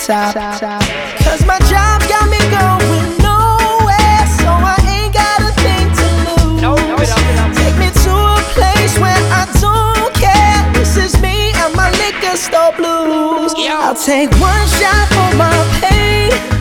top. Cause my job got me going nowhere, so I ain't got a thing to lose. Take me to a place where I don't care. This is me and my liquor store blues. I'll take one shot for my pain,